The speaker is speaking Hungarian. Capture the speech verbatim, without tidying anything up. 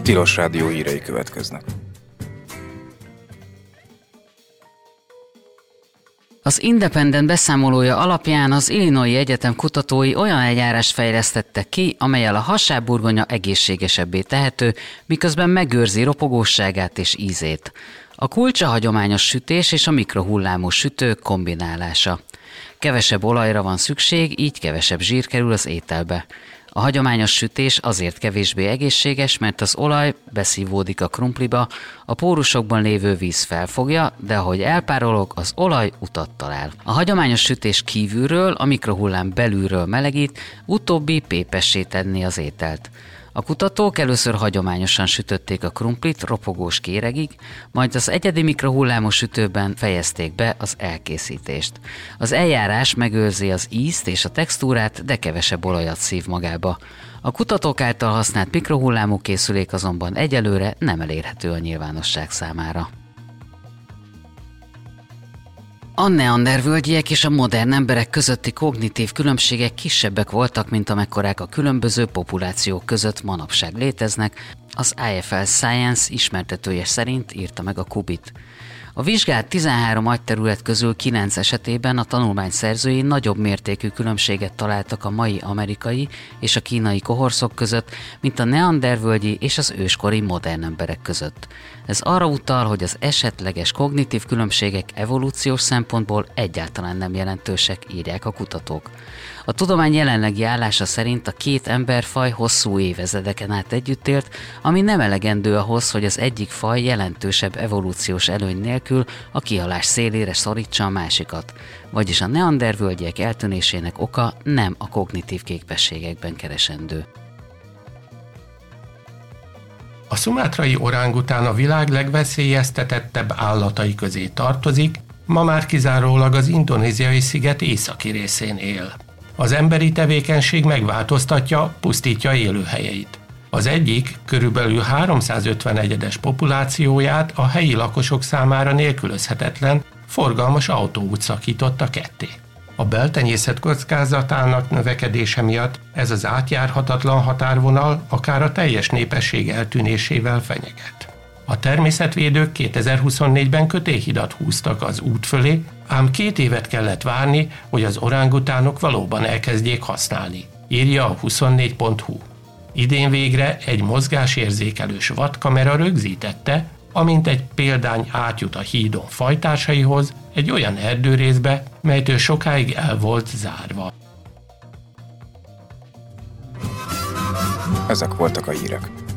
Tilos Rádió hírei következnek. Az Independent beszámolója alapján az Illinois Egyetem kutatói olyan eljárást fejlesztettek ki, amellyel a hasábburgonya egészségesebbé tehető, miközben megőrzi ropogóságát és ízét. A kulcs a hagyományos sütés és a mikrohullámos sütő kombinálása. Kevesebb olajra van szükség, így kevesebb zsír kerül az ételbe. A hagyományos sütés azért kevésbé egészséges, mert az olaj beszívódik a krumpliba, a pórusokban lévő víz felfogja, de ahogy elpárolog, az olaj utat talál. A hagyományos sütés kívülről, a mikrohullám belülről melegít, utóbbi pépessé tenni az ételt. A kutatók először hagyományosan sütötték a krumplit ropogós kéregig, majd az egyedi mikrohullámos sütőben fejezték be az elkészítést. Az eljárás megőrzi az ízt és a textúrát, de kevesebb olajat szív magába. A kutatók által használt mikrohullámú készülék azonban egyelőre nem elérhető a nyilvánosság számára. A neandervölgyiek és a modern emberek közötti kognitív különbségek kisebbek voltak, mint amekkorák a különböző populációk között manapság léteznek, az I F L Science ismertetője szerint írta meg a Kubit. A vizsgált tizenhárom agyterület közül kilenc esetében a tanulmány szerzői nagyobb mértékű különbséget találtak a mai amerikai és a kínai kohorszok között, mint a neandervölgyi és az őskori modern emberek között. Ez arra utal, hogy az esetleges kognitív különbségek evolúciós szempontból egyáltalán nem jelentősek, írják a kutatók. A tudomány jelenlegi állása szerint a két emberfaj hosszú évezredeken át együtt élt, ami nem elegendő ahhoz, hogy az egyik faj jelentősebb evolúciós előny nélkül a kihalás szélére szorítsa a másikat. Vagyis a neandervölgyiek eltűnésének oka nem a kognitív képességekben keresendő. A szumátrai orángután a világ legveszélyeztetettebb állatai közé tartozik, ma már kizárólag az indonéziai sziget északi részén él. Az emberi tevékenység megváltoztatja, pusztítja élőhelyeit. Az egyik, körülbelül háromszázötven egyedes populációját a helyi lakosok számára nélkülözhetetlen, forgalmas autóút szakította ketté. A beltenyészet kockázatának növekedése miatt ez az átjárhatatlan határvonal akár a teljes népesség eltűnésével fenyeget. A természetvédők kétezer-huszonnégyben kötélhidat húztak az út fölé, ám két évet kellett várni, hogy az orángutánok valóban elkezdjék használni, írja a huszonnégy pont hu. Idén végre egy mozgásérzékelős wattkamera rögzítette, amint egy példány átjut a hídon fajtársaihoz, egy olyan erdőrészbe, melytől sokáig el volt zárva. Ezek voltak a hírek.